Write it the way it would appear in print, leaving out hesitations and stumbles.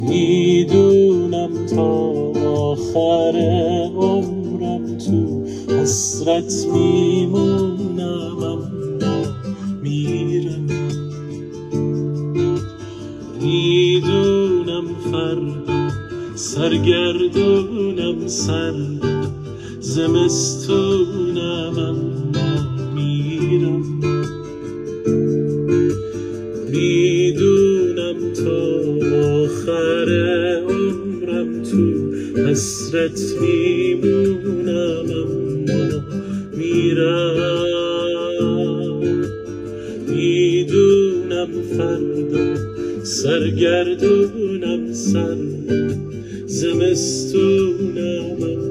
میدونم تا آخر عمرم تو حسرت میمونم، اما میرم. میدونم فردا سرگردونم، سردم زمستونم، اما میرم. میدونم تا آخر عمرم تو حسرت میمونم، اما میرم. میدونم فردا سرگردونم، سردم زمستونم،